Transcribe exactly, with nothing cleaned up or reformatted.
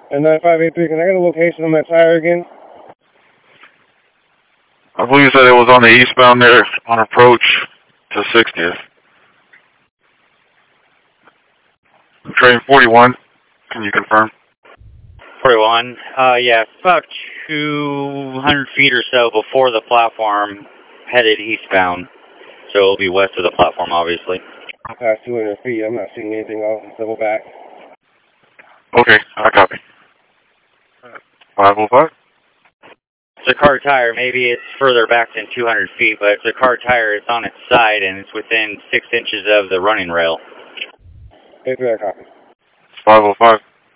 And nine five eight three, can I get a location on that tire again? I believe you said it was on the eastbound there on approach to sixtieth. Train forty-one, can you confirm? forty-one, uh, yeah, about two hundred feet or so before the platform, headed eastbound. So it'll be west of the platform, obviously. Past two hundred feet, I'm not seeing anything. I'll double back. Okay, I copy. five oh five? It's a car tire. Maybe it's further back than two hundred feet, but it's a car tire. It's on its side, and it's within six inches of the running rail. eight three, I copy. five oh five.